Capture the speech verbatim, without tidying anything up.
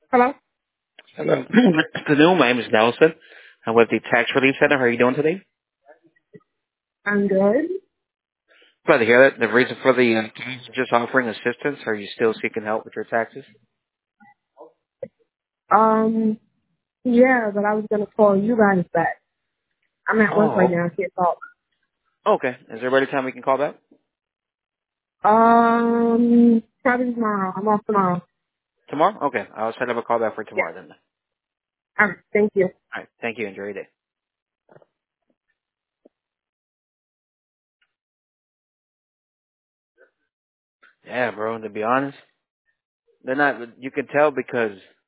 Hello? Hello. Good afternoon. My name is Nelson. I'm with the Tax Relief Center. How are you doing today? I'm good. Glad to hear that. The reason for the uh, just offering assistance. Are you still seeking help with your taxes? Um, yeah, but I was gonna call you guys back. I'm at work right Oh, now. I can't talk. okay. Is there a better time we can call back? Um, probably tomorrow. I'm off tomorrow. Tomorrow? Okay. I'll set up a call back for Yeah. tomorrow then. All All right. Thank you. right. Thank you. Enjoy your day. Yeah, bro. To be honest, they're not. You can tell because